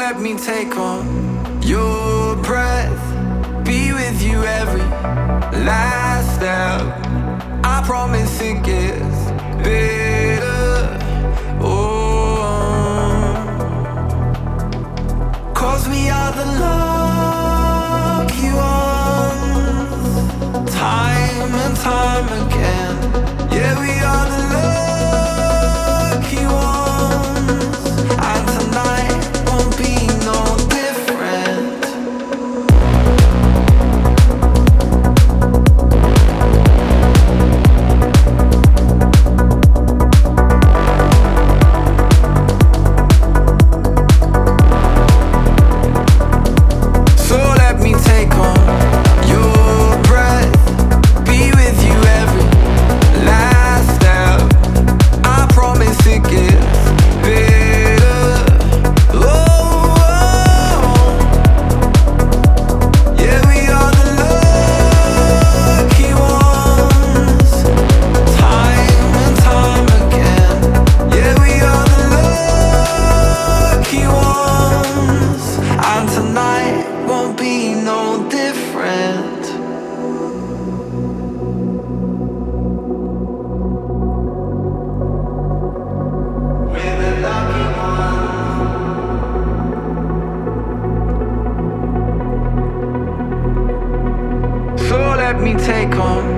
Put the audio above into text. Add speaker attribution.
Speaker 1: let me take on your breath, be with you every last step. I promise it gets better. Oh, 'cause we are the lucky ones, time and time again. Yeah, we are the lucky ones, and tonight won't be no different. So let me take on your breath, be with you every last step. I promise it gets better. Oh, yeah, we are the lucky ones, time and time again. Yeah, we are the lucky ones, and tonight won't be no different. We're the lucky ones. So let me take on